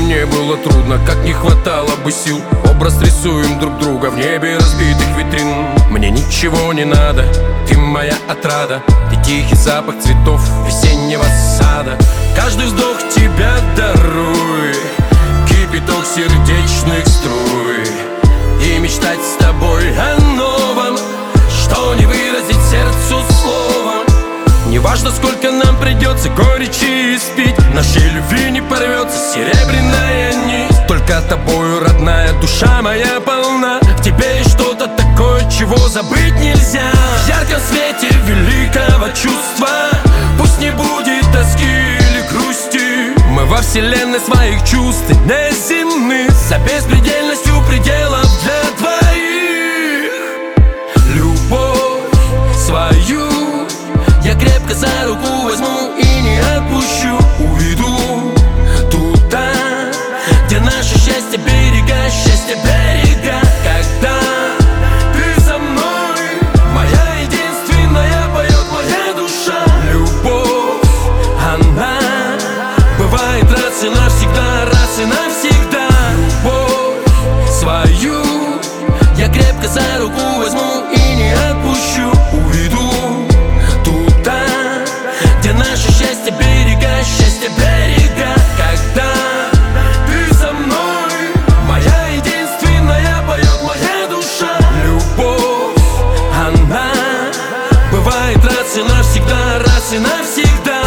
не было трудно, как не хватало бы сил. Образ рисуем друг друга в небе разбитых витрин. Мне ничего не надо, ты моя отрада. Ты тихий запах цветов весеннего сада. Каждый вздох тебя даруй, кипяток сердечных струй. И мечтать с тобой о новом, что не выразить сердцу словом. Неважно, сколько нам придется горечи испить, нашей любви не порвется серебряная нить. Только тобою, родная, душа моя полна. В тебе есть что-то такое, чего забыть нельзя. В ярком свете великого чувства пусть не будет тоски или грусти. Мы во вселенной своих чувств неземных, за беспредельностью пределов для двоих. Любовь свою я крепко за руку возьму и не отпущу. Уведу туда, где наше счастье берега, счастье берега. Когда ты со мной, моя единственная, поет моя душа. Любовь, она бывает раз и навсегда, раз и навсегда. Любовь свою я крепко за руку возьму и не отпущу. Уведу туда, где наше счастье берега, счастье берега. Когда ты со мной, моя единственная, поет моя душа. Любовь, она бывает раз и навсегда, раз и навсегда.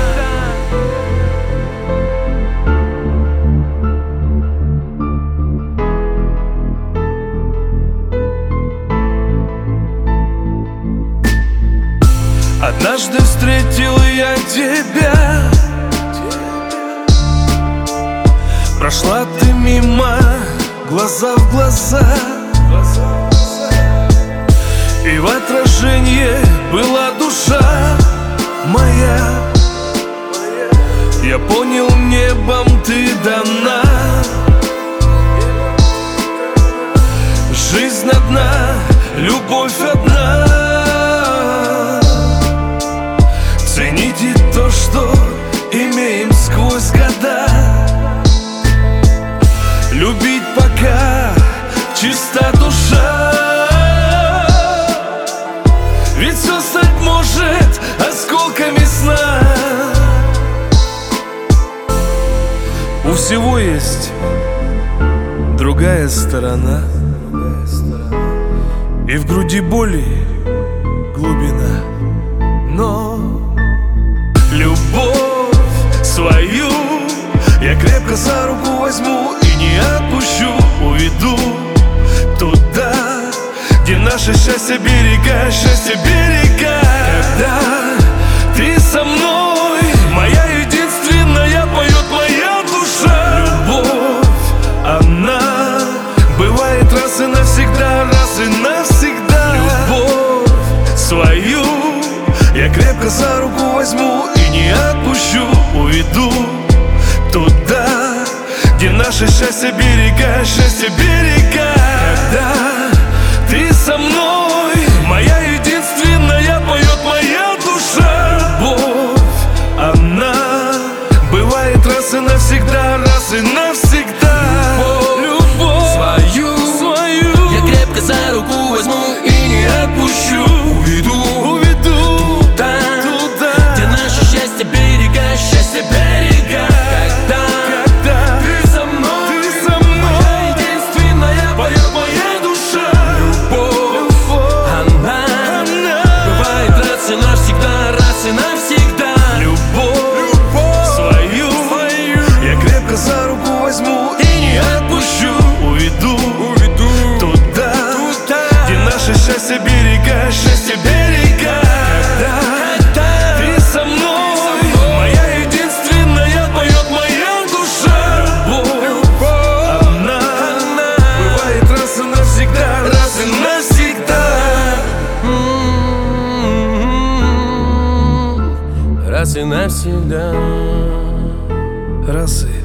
Однажды встретил я тебя, прошла ты мимо, глаза в глаза, и в отражении была душа моя. Я понял, небом ты дана, жизнь одна, любовь одна. Цените то, что имеем сквозь года. Любить пока чиста душа. Ведь все стать может осколками сна. У всего есть другая сторона, и в груди боли глубина. Но любовь свою я крепко за руку возьму и не отпущу. Уведу туда, где наше счастье берега, счастье берега. Когда ты со мной, моя единственная, поет моя душа. Любовь, она бывает раз и навсегда, раз и навсегда. Любовь свою я крепко за руку возьму и не отпущу. Уведу туда, где наше счастье берега, счастье берега. Когда ты со мной, моя единственная, поет моя душа. Любовь, она бывает раз и навсегда, раз и навсегда. Любовь свою я крепко за руку возьму и не отпущу. Уведу берега, счастье берега. Когда ты со мной, моя единственная, поет моя душа. Любовь, она бывает раз и навсегда, раз и навсегда. Любовь свою я крепко за руку возьму и не отпущу. Уведу туда, где наше счастье берега, счастье берега. Когда ты со мной, раз и навсегда. Раз и